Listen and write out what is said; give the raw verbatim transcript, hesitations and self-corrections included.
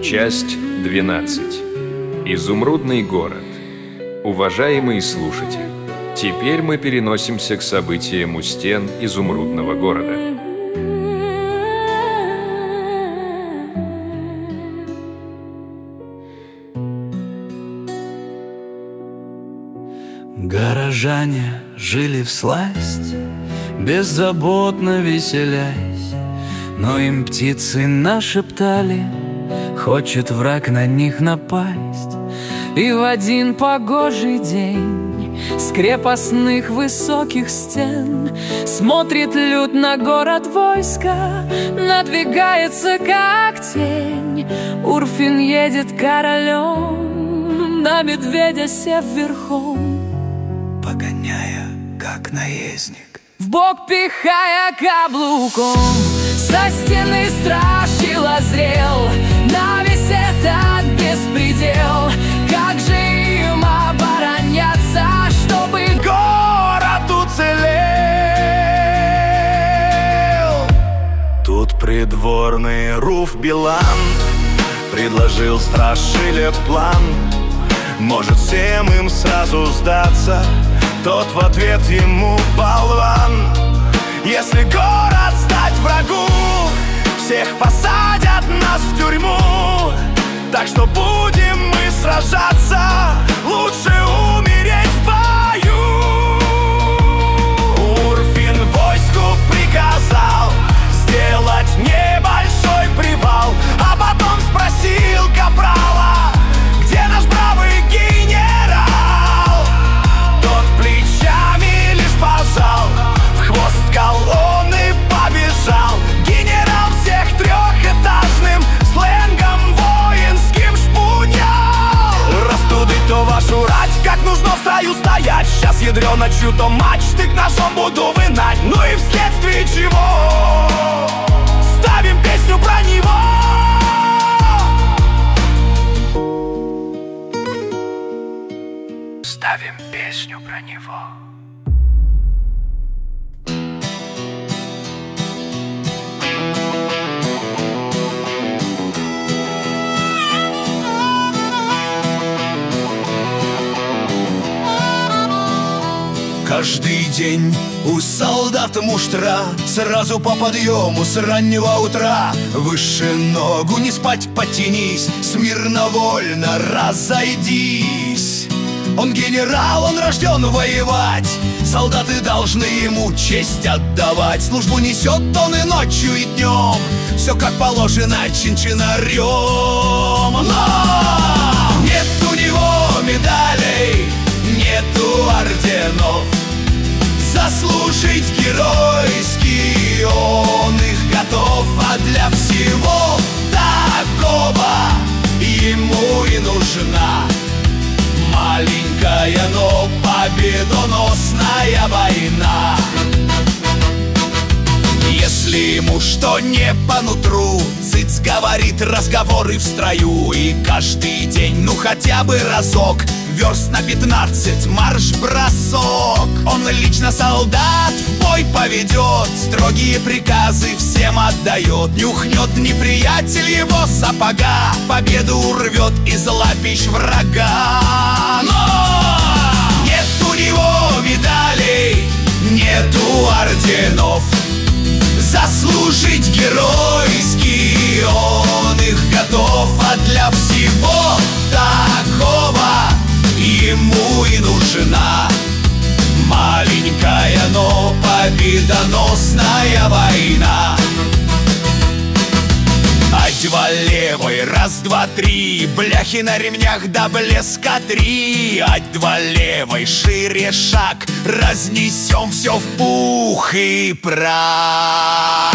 Часть двенадцать. Изумрудный город. Уважаемый слушатель, теперь мы переносимся к событиям у стен изумрудного города. Горожане жили всласть, беззаботно веселясь, но им птицы нашептали: хочет враг на них напасть. И в один погожий день с крепостных высоких стен смотрит люд на город войска, надвигается как тень. Урфин едет королем, на медведя сев верхом, погоняя как наездник, вбок пихая каблуком. Со стены страж лозрел на весь этот беспредел. Как же им обороняться, чтобы город уцелел? Тут придворный Руф Билан предложил страшиле план. Может, всем им сразу сдаться? Тот в ответ ему: болван, если город сдать врагу, всех посадят нас в тюрьму. Так что будем мы сражаться, лучше умереть в бою. Урфин войску приказал сделать небольшой привал, а потом спросил капрала: где наш бравый генерал? Тот плечами лишь пожал, в хвост колонны побежал. Генерал всех трехэтажным сленгом воинским шпунял. Растудыть-то вашу рать, как нужно в строю стоять. Сейчас ядрёно чью-то мачты к ножом буду вынать. Ну и вследствие чего ставим песню про него. Ставим песню про него. Каждый день у солдат муштра, сразу по подъему с раннего утра. Выше ногу не спать, потянись, смирно вольно разойдись. Он генерал, он рожден воевать, солдаты должны ему честь отдавать. Службу несет он и ночью, и днем, все как положено чин-чинарем. Но нет у него медалей, нету орденов, заслужить геройский он их готов. А для всего такого ему и нужна маленькая, но победоносная война. Если ему что не по нутру, цыц говорит разговоры в строю. И каждый день, ну хотя бы разок, верст на пятнадцать марш-бросок. Он лично солдат в бой поведет, строгие приказы всем отдает. Нюхнет неприятель его сапога, победу урвет из лапищ врага. Но нет у него медалей, нету орденов, заслужить геройский он их готов. А для всего такого ему и нужна маленькая, но победоносная война. Ать-два левой, раз-два-три, бляхи на ремнях до блеска три. Ать-два левой, шире шаг, разнесем все в пух и прах.